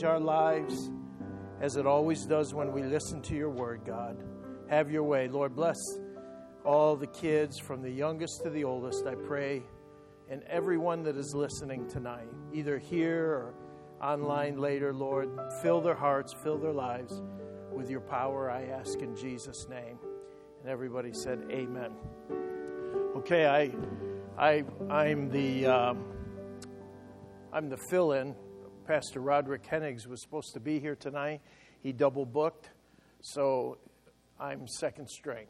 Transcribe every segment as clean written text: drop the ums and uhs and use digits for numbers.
change our lives as it always does when we listen to your word, God. Have your way. Lord, bless all the kids from the youngest to the oldest, I pray, and everyone that is listening tonight, either here or online later, Lord. Fill their hearts, fill their lives with your power, I ask in Jesus' name. And everybody said amen. Okay, I'm the fill-in. Pastor Roderick Hennigs was supposed to be here tonight. He double booked, so I'm second string.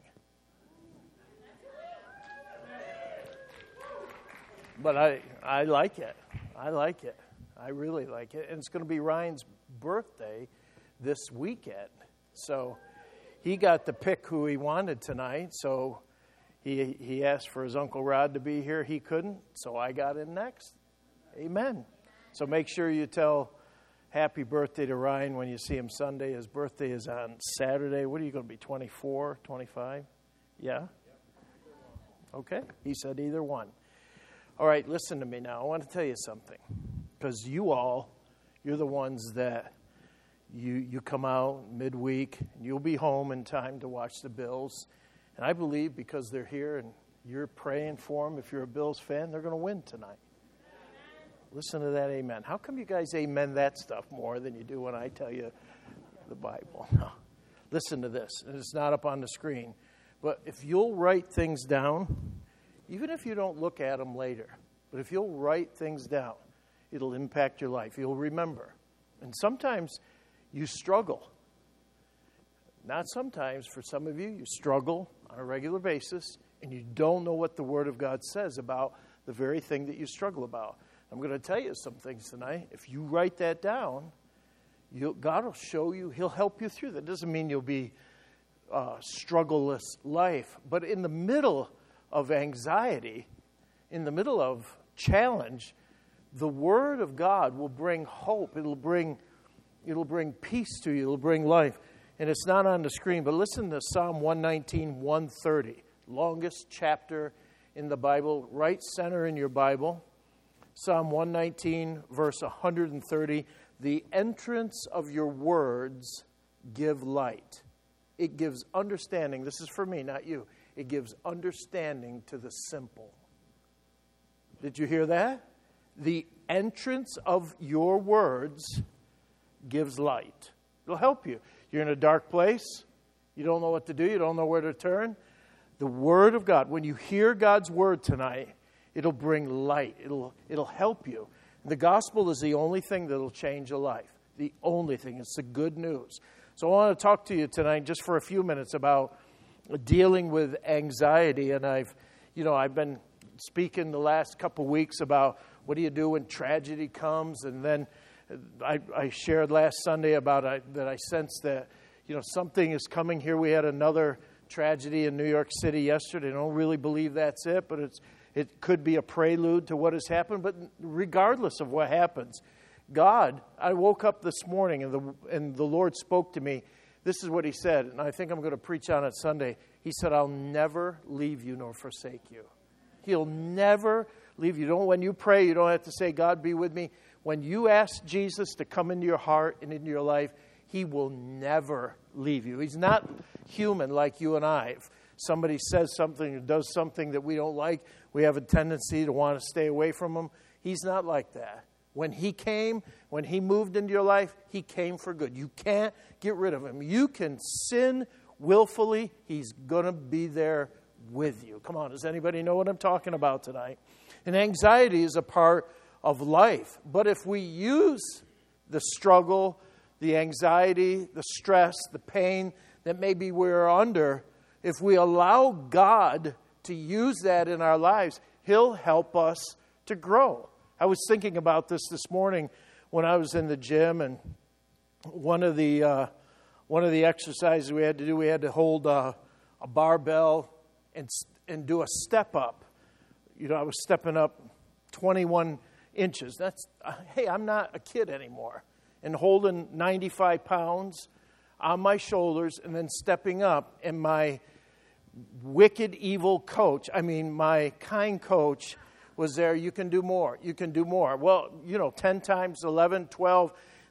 But I like it. I like it. I really like it. And it's going to be Ryan's birthday this weekend. So he got to pick who he wanted tonight. So he asked for his Uncle Rod to be here. He couldn't, so I got in next. Amen. So make sure you tell happy birthday to Ryan when you see him Sunday. His birthday is on Saturday. What are you going to be, 24, 25? Yeah? Okay. He said either one. All right, listen to me now. I want to tell you something. Because you're the ones that you come out midweek, and you'll be home in time to watch the Bills. And I believe because they're here and you're praying for them, if you're a Bills fan, they're going to win tonight. Listen to that amen. How come you guys amen that stuff more than you do when I tell you the Bible? No. Listen to this. And it's not up on the screen. But if you'll write things down, even if you don't look at them later, but if you'll write things down, it'll impact your life. You'll remember. And sometimes you struggle. Not sometimes. For some of you, you struggle on a regular basis, and you don't know what the Word of God says about the very thing that you struggle about. I'm going to tell you some things tonight. If you write that down, God will show you. He'll help you through that. Doesn't mean you'll be struggleless life. But in the middle of anxiety, in the middle of challenge, the Word of God will bring hope. It'll bring peace to you. It'll bring life. And it's not on the screen, but listen to Psalm 119, 130. Longest chapter in the Bible, right center in your Bible. Psalm 119, verse 130, the entrance of your words give light. It gives understanding. This is for me, not you. It gives understanding to the simple. Did you hear that? The entrance of your words gives light. It'll help you. You're in a dark place. You don't know what to do. You don't know where to turn. The Word of God, when you hear God's Word tonight, it'll bring light. It'll help you. The gospel is the only thing that'll change a life. The only thing. It's the good news. So I want to talk to you tonight just for a few minutes about dealing with anxiety. And I've been speaking the last couple weeks about what do you do when tragedy comes. And then I shared last Sunday about that I sense that something is coming here. We had another tragedy in New York City yesterday. I don't really believe that's it, but it could be a prelude to what has happened. But regardless of what happens, God, I woke up this morning and the Lord spoke to me. This is what He said, and I think I'm going to preach on it Sunday. He said, I'll never leave you nor forsake you. He'll never leave you. When you pray, you don't have to say, God, be with me. When you ask Jesus to come into your heart and into your life, He will never leave you. He's not human like you and I. If somebody says something or does something that we don't like, we have a tendency to want to stay away from Him. He's not like that. When He moved into your life, He came for good. You can't get rid of Him. You can sin willfully. He's going to be there with you. Come on, does anybody know what I'm talking about tonight? And anxiety is a part of life. But if we use the struggle, the anxiety, the stress, the pain that maybe we're under, if we allow God to use that in our lives, He'll help us to grow. I was thinking about this morning when I was in the gym, and one of the exercises we had to do, we had to hold a barbell and do a step up. I was stepping up 21 inches. Hey, I'm not a kid anymore. And holding 95 pounds on my shoulders and then stepping up, and my wicked, evil coach, my kind coach was there. You can do more. You can do more. Well, 10 times, 11, 12.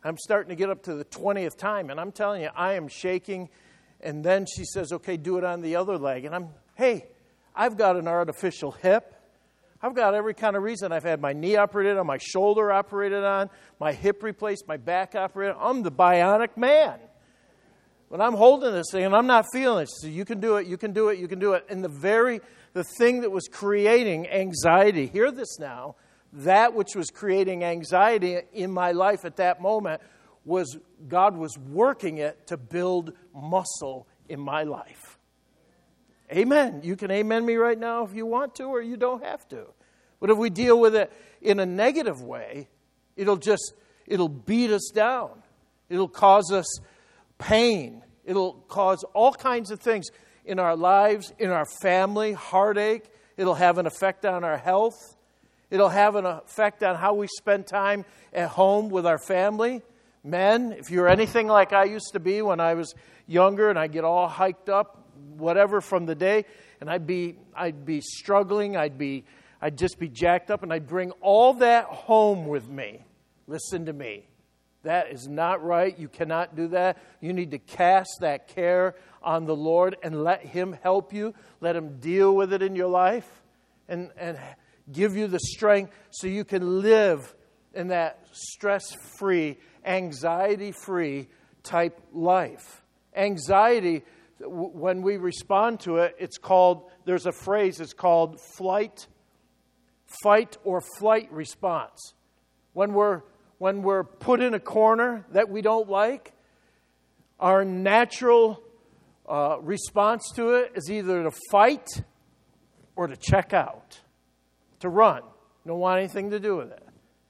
I'm starting to get up to the 20th time, and I'm telling you, I am shaking. And then she says, okay, do it on the other leg. And I've got an artificial hip. I've got every kind of reason. I've had my knee operated on, my shoulder operated on, my hip replaced, my back operated on. I'm the bionic man. When I'm holding this thing and I'm not feeling it, she says, you can do it, you can do it, you can do it. And the thing that was creating anxiety, hear this now, that which was creating anxiety in my life at that moment was God was working it to build muscle in my life. Amen. You can amen me right now if you want to, or you don't have to. But if we deal with it in a negative way, it'll beat us down. It'll cause us pain. It'll cause all kinds of things in our lives, in our family, heartache. It'll have an effect on our health. It'll have an effect on how we spend time at home with our family. Men, if you're anything like I used to be when I was younger and I'd get all hiked up, whatever from the day, and I'd be struggling, I'd just be jacked up, and I'd bring all that home with me. Listen to me. That is not right. You cannot do that. You need to cast that care on the Lord and let Him help you. Let Him deal with it in your life and give you the strength so you can live in that stress-free, anxiety-free type life. Anxiety, when we respond to it, there's a phrase, it's called fight or flight response. When we're put in a corner that we don't like, our natural response to it is either to fight or to check out, to run. Don't want anything to do with it.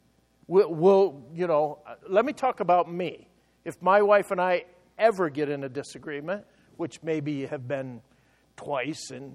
Let me talk about me. If my wife and I ever get in a disagreement, which maybe have been twice in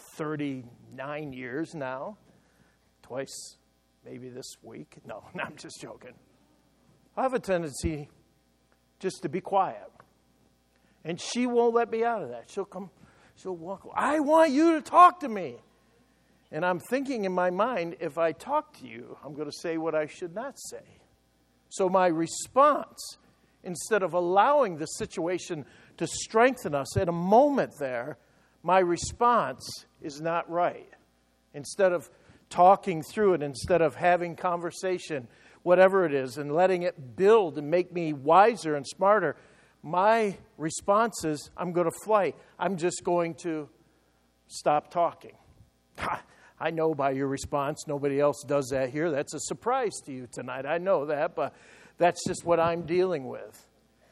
39 years now, twice maybe this week. No, I'm just joking. I have a tendency just to be quiet. And she won't let me out of that. She'll walk away. I want you to talk to me. And I'm thinking in my mind, if I talk to you, I'm going to say what I should not say. So my response, instead of allowing the situation to strengthen us at a moment there, my response is not right. Instead of talking through it, instead of having conversation, whatever it is, and letting it build and make me wiser and smarter, my response is, I'm going to flight. I'm just going to stop talking. I know by your response, nobody else does that here. That's a surprise to you tonight. I know that, but that's just what I'm dealing with.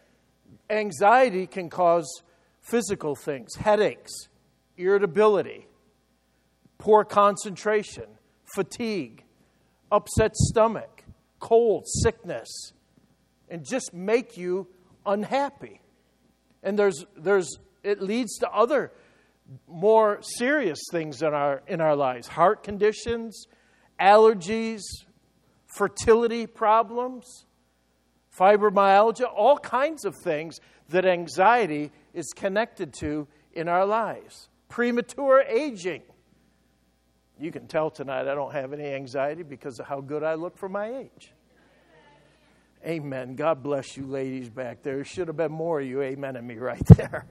Anxiety can cause physical things, headaches, irritability, poor concentration, fatigue, upset stomach, cold, sickness, and just make you unhappy. And it leads to other more serious things in our lives. Heart conditions, allergies, fertility problems, fibromyalgia, all kinds of things that anxiety is connected to in our lives. Premature aging. You can tell tonight I don't have any anxiety because of how good I look for my age. Amen. God bless you ladies back there. There should have been more of you amening me right there.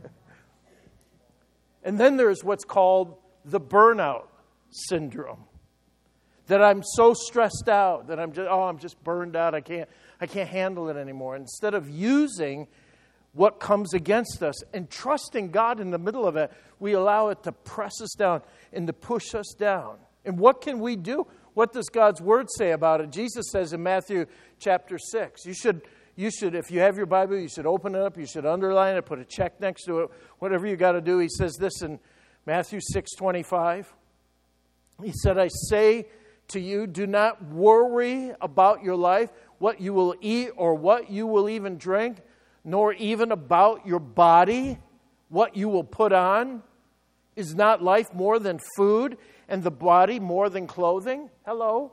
And then there's what's called the burnout syndrome. That I'm so stressed out that I'm just burned out. I can't handle it anymore. Instead of using what comes against us and trusting God in the middle of it, we allow it to press us down and to push us down. And what can we do? What does God's Word say about it? Jesus says in Matthew chapter 6, you should, if you have your Bible, you should open it up, you should underline it, put a check next to it, whatever you got to do. He says this in Matthew 6:25. He said, I say to you, do not worry about your life, what you will eat or what you will even drink, nor even about your body, what you will put on. Is not life more than food and the body more than clothing? Hello?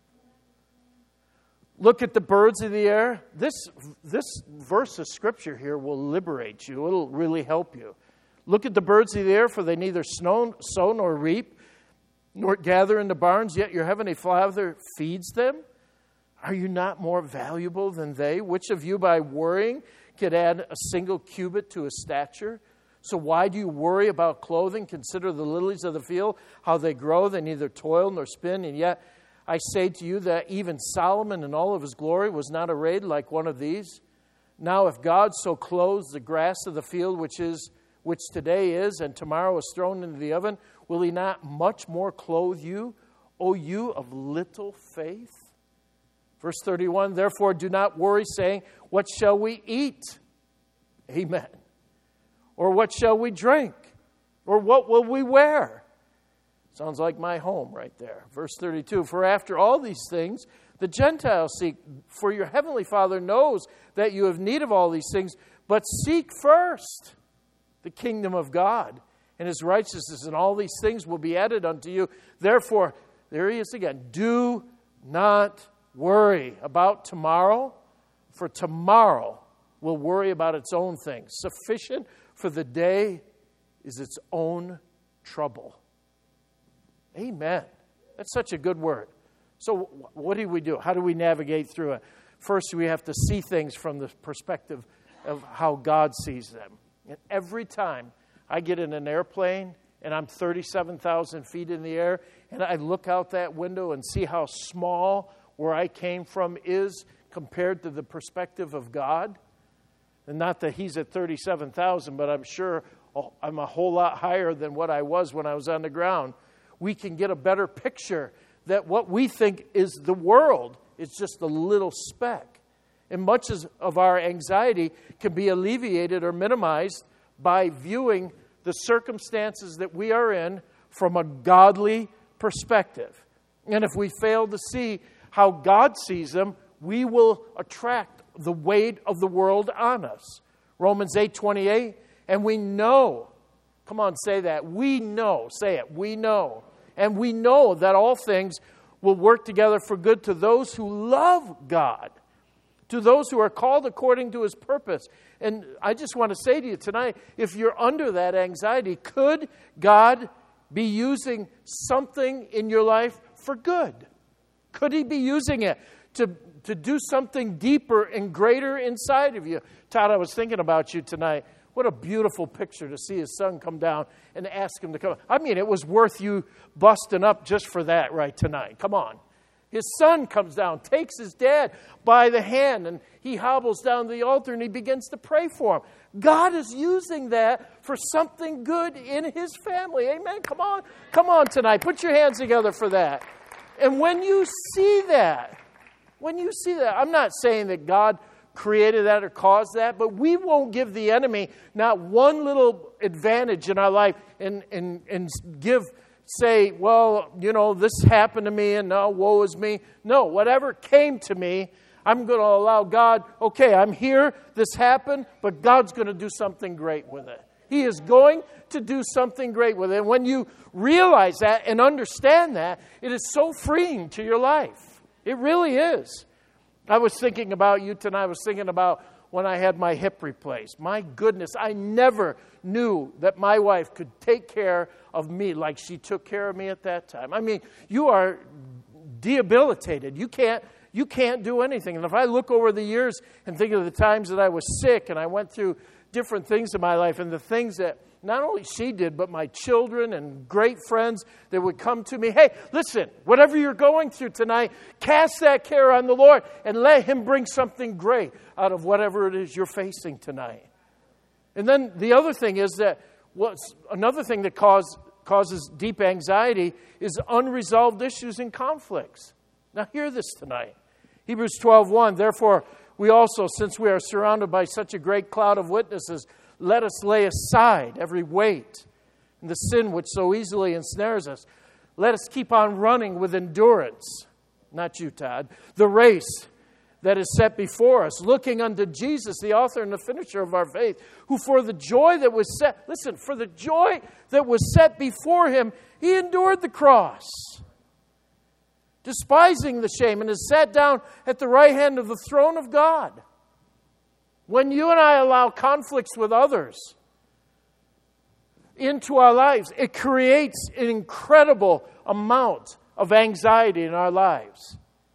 Look at the birds of the air. This verse of Scripture here will liberate you. It'll really help you. Look at the birds of the air, for they neither sow nor reap, nor gather into barns, yet your heavenly Father feeds them. Are you not more valuable than they? Which of you by worrying could add a single cubit to his stature? So why do you worry about clothing? Consider the lilies of the field, how they grow. They neither toil nor spin. And yet I say to you that even Solomon in all of his glory was not arrayed like one of these. Now if God so clothes the grass of the field, which today is and tomorrow is thrown into the oven, will he not much more clothe you, O you of little faith? Verse 31, therefore do not worry, saying, what shall we eat? Amen. Or what shall we drink? Or what will we wear? Sounds like my home right there. Verse 32, for after all these things the Gentiles seek, for your heavenly Father knows that you have need of all these things, but seek first the kingdom of God and his righteousness, and all these things will be added unto you. Therefore, there he is again, do not worry about tomorrow, for tomorrow will worry about its own things. Sufficient for the day is its own trouble. Amen. That's such a good word. So what do we do? How do we navigate through it? First, we have to see things from the perspective of how God sees them. And every time I get in an airplane and I'm 37,000 feet in the air and I look out that window and see how small where I came from is compared to the perspective of God, and not that he's at 37,000, but I'm sure I'm a whole lot higher than what I was when I was on the ground, we can get a better picture that what we think is the world is just a little speck. And much of our anxiety can be alleviated or minimized by viewing the circumstances that we are in from a godly perspective. And if we fail to see how God sees them, we will attract the weight of the world on us. Romans 8:28, and we know, come on, say that, we know, say it, we know. And we know that all things will work together for good to those who love God, to those who are called according to his purpose. And I just want to say to you tonight, if you're under that anxiety, could God be using something in your life for good? Could he be using it to do something deeper and greater inside of you? Todd, I was thinking about you tonight. What a beautiful picture to see his son come down and ask him to come. I mean, it was worth you busting up just for that right tonight. Come on. His son comes down, takes his dad by the hand, and he hobbles down to the altar and he begins to pray for him. God is using that for something good in his family. Amen. Come on tonight. Put your hands together for that. And when you see that, I'm not saying that God created that or caused that, but we won't give the enemy not one little advantage in our life and say, well, this happened to me and now woe is me. No, whatever came to me, I'm going to allow God, okay, I'm here, this happened, but God's going to do something great with it. He is going to do something great with it. And when you realize that and understand that, it is so freeing to your life. It really is. I was thinking about you tonight. I was thinking about when I had my hip replaced. My goodness, I never knew that my wife could take care of me like she took care of me at that time. I mean, you are debilitated. You can't do anything. And if I look over the years and think of the times that I was sick and I went through different things in my life and the things that not only she did, but my children and great friends that would come to me. Hey, listen, whatever you're going through tonight, cast that care on the Lord and let him bring something great out of whatever it is you're facing tonight. And then the other thing is that another thing that causes deep anxiety is unresolved issues and conflicts. Now hear this tonight. Hebrews 12:1, therefore we also, since we are surrounded by such a great cloud of witnesses, let us lay aside every weight and the sin which so easily ensnares us. Let us keep on running with endurance, not you, Todd, the race that is set before us, looking unto Jesus, the author and the finisher of our faith, who for the joy that was set, listen, for the joy that was set before him, he endured the cross, despising the shame, and is sat down at the right hand of the throne of God. When you and I allow conflicts with others into our lives, it creates an incredible amount of anxiety in our lives.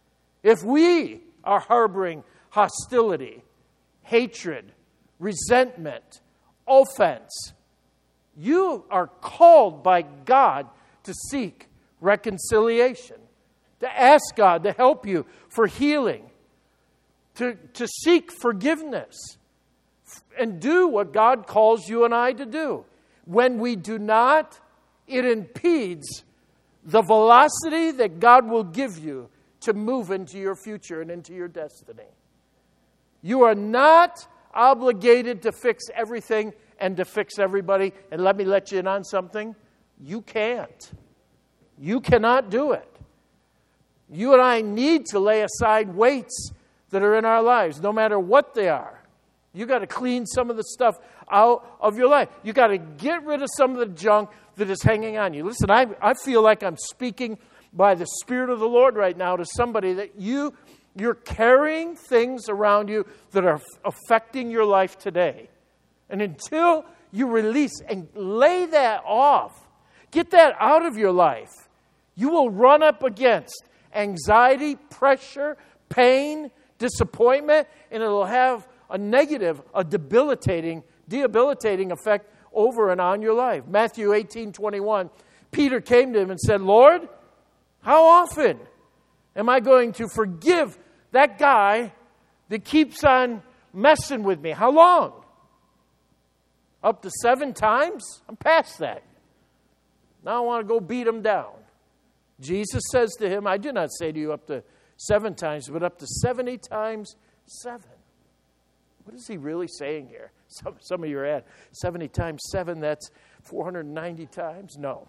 If we are harboring hostility, hatred, resentment, offense, you are called by God to seek reconciliation, to ask God to help you for healing, to seek forgiveness, and do what God calls you and I to do. When we do not, it impedes the velocity that God will give you to move into your future and into your destiny. You are not obligated to fix everything and to fix everybody. And let me let you in on something. You can't. You cannot do it. You and I need to lay aside weights that are in our lives, no matter what they are. You got to clean some of the stuff out of your life. You got to get rid of some of the junk that is hanging on you. Listen, I feel like I'm speaking by the Spirit of the Lord right now to somebody that you're carrying things around you that are affecting your life today. And until you release and lay that off, get that out of your life, you will run up against anxiety, pressure, pain, disappointment, and it'll have a negative, a debilitating effect over and on your life. Matthew 18:21, Peter came to him and said, Lord, how often am I going to forgive that guy that keeps on messing with me? How long? Up to 7 times? I'm past that. Now I want to go beat him down. Jesus says to him, I do not say to you up to 7 times, but up to 70 times 7. What is he really saying here? Some of you are at 70 times 7, that's 490 times? No,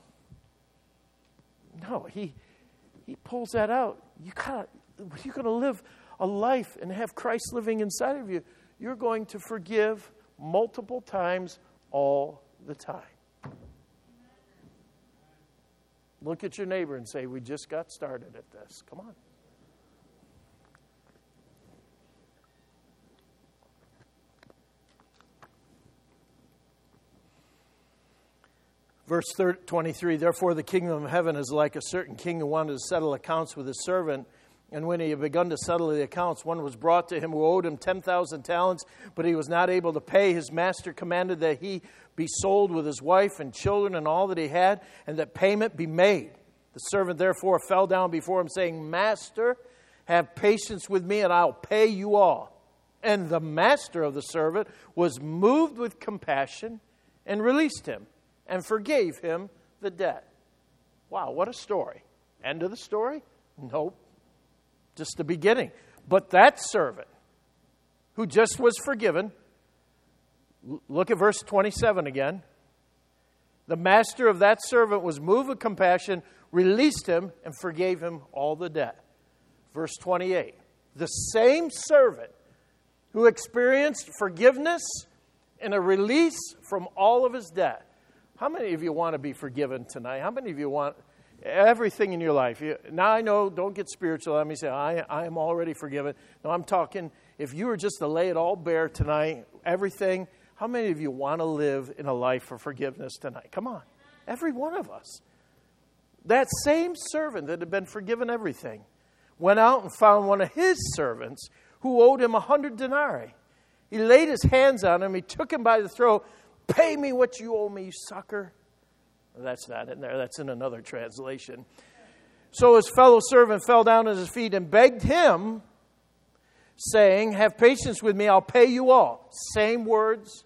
he pulls that out. You're going to live a life and have Christ living inside of you. You're going to forgive multiple times all the time. Look at your neighbor and say, we just got started at this. Come on. Verse 23, therefore the kingdom of heaven is like a certain king who wanted to settle accounts with his servant. And when he had begun to settle the accounts, one was brought to him who owed him 10,000 talents, but he was not able to pay. His master commanded that he be sold with his wife and children and all that he had, and that payment be made. The servant therefore fell down before him, saying, Master, have patience with me, and I'll pay you all. And the master of the servant was moved with compassion and released him and forgave him the debt. Wow, what a story. End of the story? Nope. Just the beginning. But that servant who just was forgiven, look at verse 27 again. The master of that servant was moved with compassion, released him, and forgave him all the debt. Verse 28. The same servant who experienced forgiveness and a release from all of his debt. How many of you want to be forgiven tonight? How many of you want everything in your life? Now I know, don't get spiritual. Let me say, I am already forgiven. No, I'm talking, if you were just to lay it all bare tonight, everything, how many of you want to live in a life of forgiveness tonight? Come on. Every one of us. That same servant that had been forgiven everything went out and found one of his servants who owed him 100 denarii. He laid his hands on him. He took him by the throat. Pay me what you owe me, you sucker. That's not in there. That's in another translation. So his fellow servant fell down at his feet and begged him, saying, have patience with me, I'll pay you all. Same words,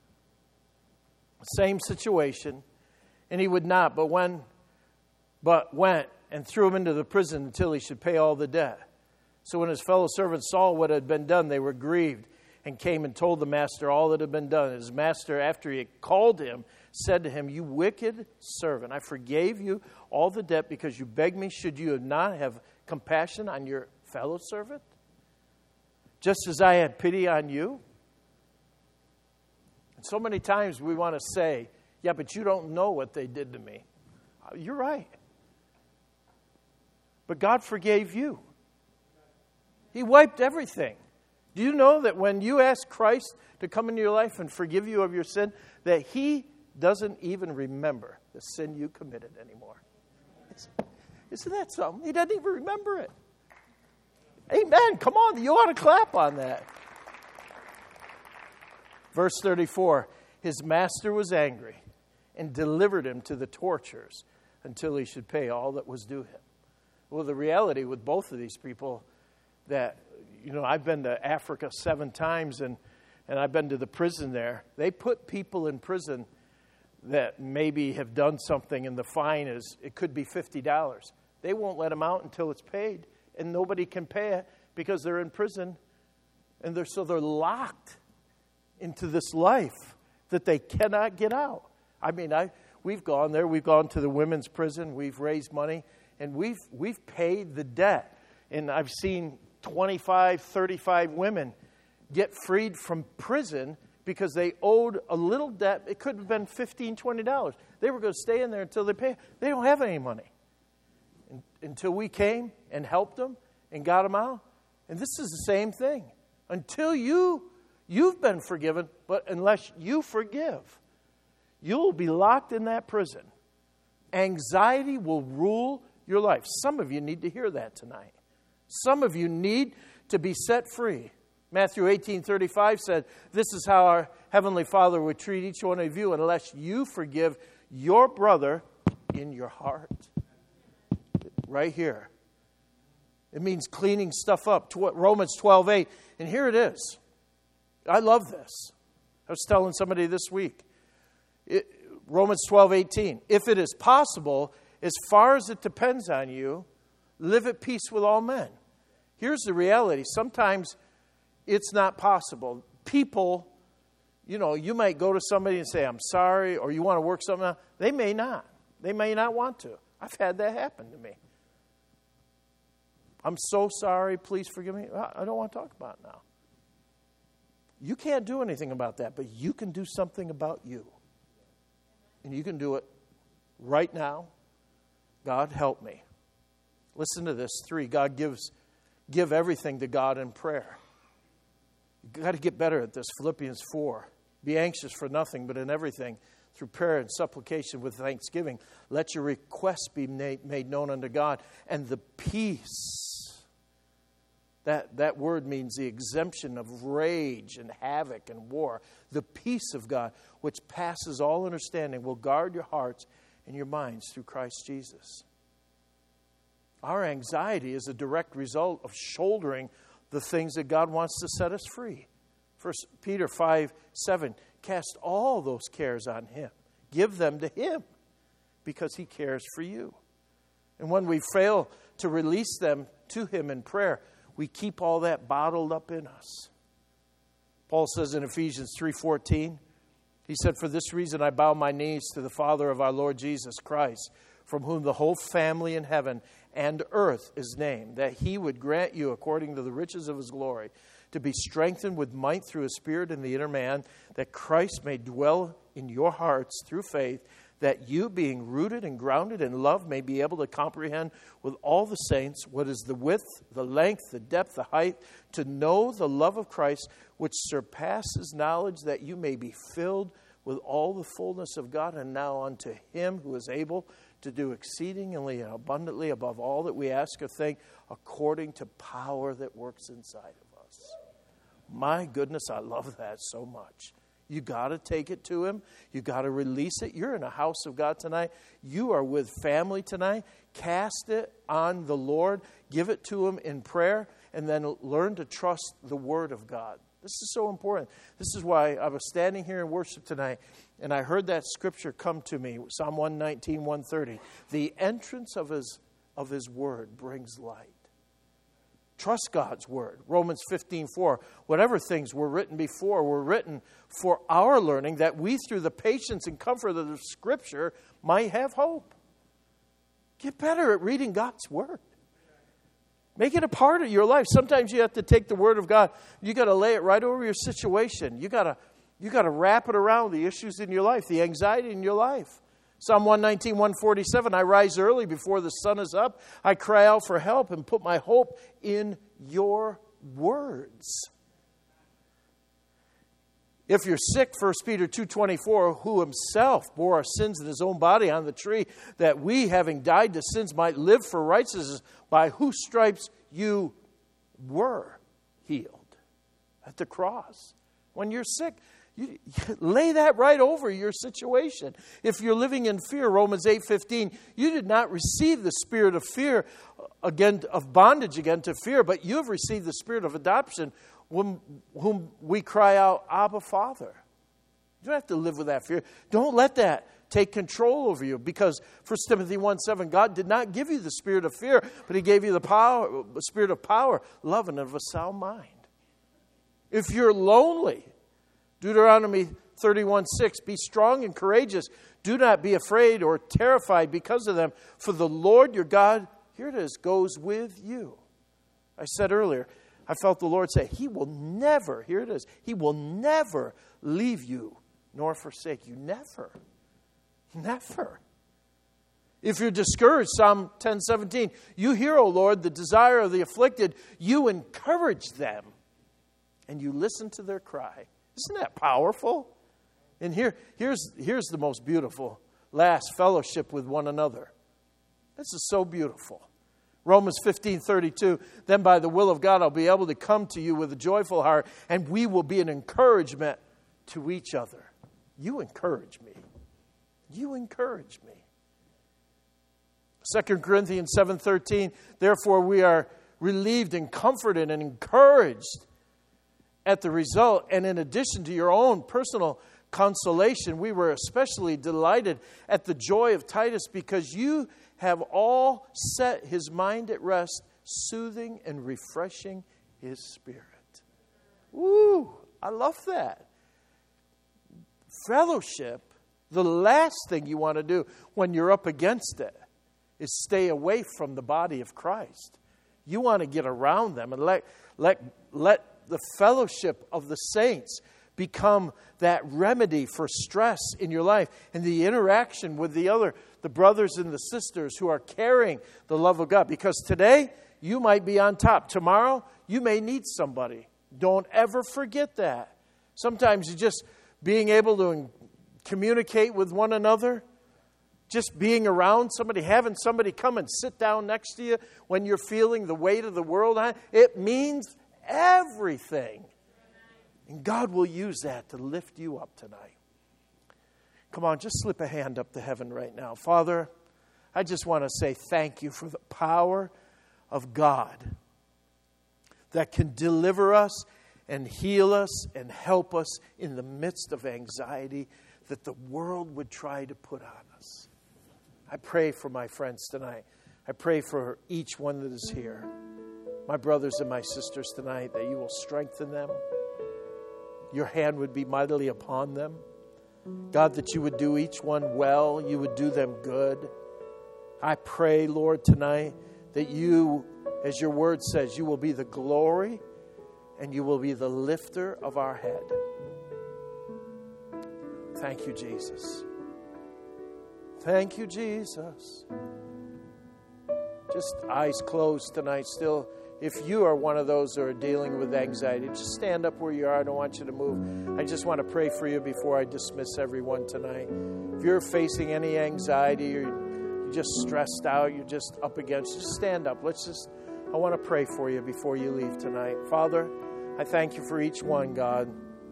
same situation. And he would not, but went and threw him into the prison until he should pay all the debt. So when his fellow servants saw what had been done, they were grieved and came and told the master all that had been done. His master, after he had called him, said to him, you wicked servant, I forgave you all the debt because you begged me. Should you not have compassion on your fellow servant, just as I had pity on you? And so many times we want to say, yeah, but you don't know what they did to me. You're right. But God forgave you. He wiped everything. Do you know that when you ask Christ to come into your life and forgive you of your sin, that He doesn't even remember the sin you committed anymore? Isn't that something? He doesn't even remember it. Amen. Come on, you ought to clap on that. Verse 34, his master was angry and delivered him to the torturers until he should pay all that was due him. Well, the reality with both of these people that, I've been to Africa 7 times and I've been to the prison there. They put people in prison that maybe have done something and the fine it could be $50. They won't let them out until it's paid, and nobody can pay it because they're in prison, and they're locked into this life that they cannot get out. I mean, we've gone there. We've gone to the women's prison. We've raised money, and we've paid the debt. And I've seen 25, 35 women get freed from prison because they owed a little debt. It could have been $15, $20. They were going to stay in there until they pay. They don't have any money. Until we came and helped them and got them out. And this is the same thing. Until you've been forgiven, but unless you forgive, you'll be locked in that prison. Anxiety will rule your life. Some of you need to hear that tonight. Some of you need to be set free. Matthew 18:35 said, this is how our Heavenly Father would treat each one of you unless you forgive your brother in your heart. Right here. It means cleaning stuff up. Romans 12:8. And here it is. I love this. I was telling somebody this week. Romans 12:18. If it is possible, as far as it depends on you, live at peace with all men. Here's the reality. Sometimes it's not possible. People, you might go to somebody and say, I'm sorry, or you want to work something out. They may not. They may not want to. I've had that happen to me. I'm so sorry, please forgive me. I don't want to talk about it now. You can't do anything about that, but you can do something about you. And you can do it right now. God, help me. Listen to this. 3, God give everything to God in prayer. You've got to get better at this. Philippians 4. Be anxious for nothing, but in everything, through prayer and supplication with thanksgiving, let your requests be made known unto God. And the peace, that word means the exemption of rage and havoc and war. The peace of God, which passes all understanding, will guard your hearts and your minds through Christ Jesus. Our anxiety is a direct result of shouldering the things that God wants to set us free. 1 Peter 5:7, cast all those cares on Him. Give them to Him because He cares for you. And when we fail to release them to Him in prayer, we keep all that bottled up in us. Paul says in Ephesians 3:14, he said, for this reason I bow my knees to the Father of our Lord Jesus Christ, from whom the whole family in heaven and earth is named, that He would grant you, according to the riches of His glory, to be strengthened with might through His Spirit in the inner man, that Christ may dwell in your hearts through faith, that you, being rooted and grounded in love, may be able to comprehend with all the saints what is the width, the length, the depth, the height, to know the love of Christ, which surpasses knowledge, that you may be filled with all the fullness of God. And now unto Him who is able to do exceedingly and abundantly above all that we ask or think, according to power that works inside of us. My goodness, I love that so much. You got to take it to Him. You got to release it. You're in a house of God tonight. You are with family tonight. Cast it on the Lord. Give it to Him in prayer, and then learn to trust the Word of God. This is so important. This is why I was standing here in worship tonight, and I heard that scripture come to me, Psalm 119, 130. The entrance of His Word brings light. Trust God's Word. Romans 15:4. Whatever things were written before were written for our learning, that we through the patience and comfort of the Scripture might have hope. Get better at reading God's Word. Make it a part of your life. Sometimes you have to take the Word of God. You got to lay it right over your situation. You got to wrap it around the issues in your life, the anxiety in your life. Psalm 119, 147, I rise early before the sun is up. I cry out for help and put my hope in your words. If you're sick, 1 Peter 2:24, who Himself bore our sins in His own body on the tree, that we, having died to sins, might live for righteousness, by whose stripes you were healed at the cross. When you're sick, you lay that right over your situation. If you're living in fear, Romans 8:15, you did not receive the spirit of fear, again, of bondage again to fear, but you have received the spirit of adoption, whom we cry out, Abba, Father. You don't have to live with that fear. Don't let that take control over you, because 1 Timothy 1:7, God did not give you the spirit of fear, but He gave you the spirit of power, love, and of a sound mind. If you're lonely, Deuteronomy 31:6, be strong and courageous. Do not be afraid or terrified because of them, for the Lord your God, here it is, goes with you. I said earlier, I felt the Lord say, He will never, here it is, He will never leave you nor forsake you. Never. Never. If you're discouraged, Psalm 10:17, you hear, O Lord, the desire of the afflicted. You encourage them, and you listen to their cry. Isn't that powerful? And here's the most beautiful. Last, fellowship with one another. This is so beautiful. Romans 15:32, then by the will of God I'll be able to come to you with a joyful heart, and we will be an encouragement to each other. You encourage me. You encourage me. 2 Corinthians 7:13, therefore we are relieved and comforted and encouraged at the result, and in addition to your own personal consolation, we were especially delighted at the joy of Titus, because you have all set his mind at rest, soothing and refreshing his spirit. Woo! I love that. Fellowship, the last thing you want to do when you're up against it is stay away from the body of Christ. You want to get around them and let the fellowship of the saints become that remedy for stress in your life, and the interaction with the brothers and the sisters who are carrying the love of God. Because today, you might be on top. Tomorrow, you may need somebody. Don't ever forget that. Sometimes you just being able to communicate with one another, just being around somebody, having somebody come and sit down next to you when you're feeling the weight of the world on, it means everything. And God will use that to lift you up tonight. Come on, just slip a hand up to heaven right now. Father, I just want to say thank you for the power of God that can deliver us and heal us and help us in the midst of anxiety that the world would try to put on us. I pray for my friends tonight. I pray for each one that is here. My brothers and my sisters tonight, that you will strengthen them. Your hand would be mightily upon them. God, that you would do each one well. You would do them good. I pray, Lord, tonight that you, as your word says, you will be the glory and you will be the lifter of our head. Thank you, Jesus. Thank you, Jesus. Just eyes closed tonight still. If you are one of those who are dealing with anxiety, just stand up where you are. I don't want you to move. I just want to pray for you before I dismiss everyone tonight. If you're facing any anxiety or you're just stressed out, you're just up against, just stand up. I want to pray for you before you leave tonight. Father, I thank you for each one, God.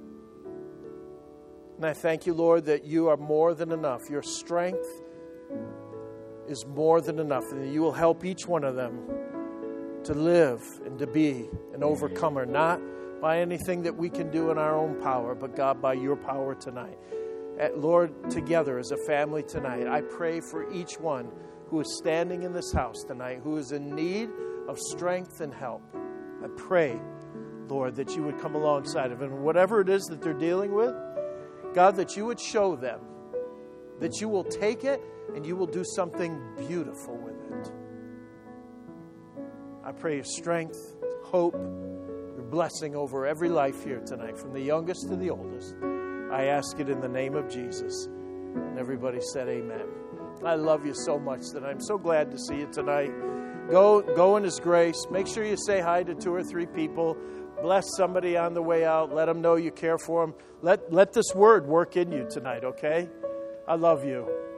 And I thank you, Lord, that you are more than enough. Your strength is more than enough, and you will help each one of them to live and to be an overcomer, not by anything that we can do in our own power, but God, by your power tonight. Lord, together as a family tonight, I pray for each one who is standing in this house tonight, who is in need of strength and help. I pray, Lord, that you would come alongside of them. And whatever it is that they're dealing with, God, that you would show them, that you will take it and you will do something beautiful with it. I pray your strength, hope, your blessing over every life here tonight, from the youngest to the oldest. I ask it in the name of Jesus. And everybody said amen. I love you so much that I'm so glad to see you tonight. Go in His grace. Make sure you say hi to 2 or 3 people. Bless somebody on the way out. Let them know you care for them. Let this word work in you tonight, okay? I love you.